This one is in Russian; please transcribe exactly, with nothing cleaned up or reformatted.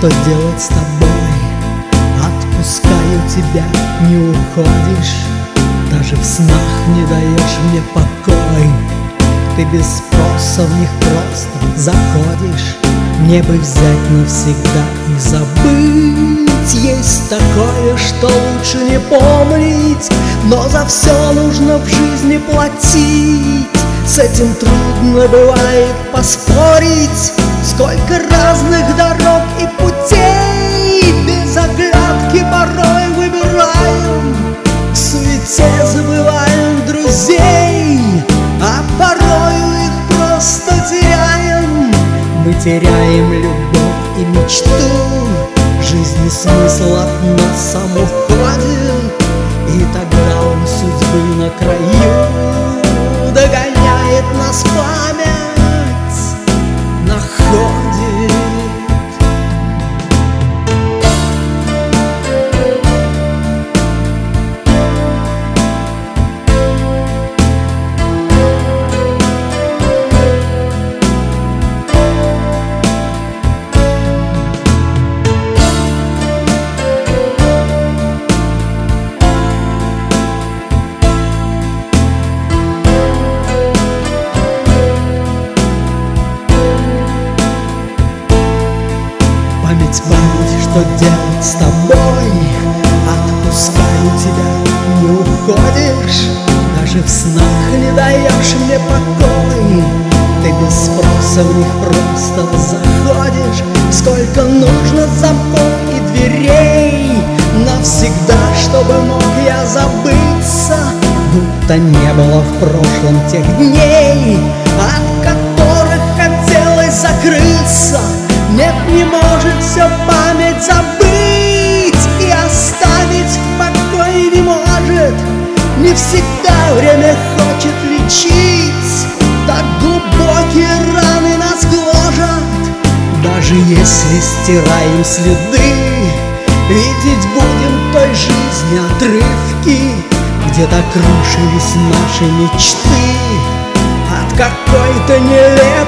что делать с тобой. Отпускаю тебя, не уходишь, даже в снах не даешь мне покой. Ты без спроса в них просто заходишь. Мне бы взять навсегда и забыть. Есть такое, что лучше не помнить, но за все нужно в жизни платить. С этим трудно бывает поспорить. Сколько разных дорог и путей без оглядки порой выбираем. В суете забываем друзей, а порою их просто теряем. Мы теряем любовь и мечту, жизни смысл от нас сам уходит. И тогда у судьбы на краю догоняет нас память, находит. Память, память, что делать с тобой? Отпускаю тебя, не уходишь, даже в снах не даешь мне покой. Ты без спроса в них просто заходишь. Сколько нужно замков и дверей навсегда, чтобы мог я забыться, будто не было в прошлом тех дней, от которых хотелось закрыться. Нет, не может все память забыть и оставить в покое не может. Не всегда время хочет лечить, так глубокие раны нас гложат. Даже если стираем следы, видеть будем той жизни отрывки, где-то крушились наши мечты от какой-то нелепой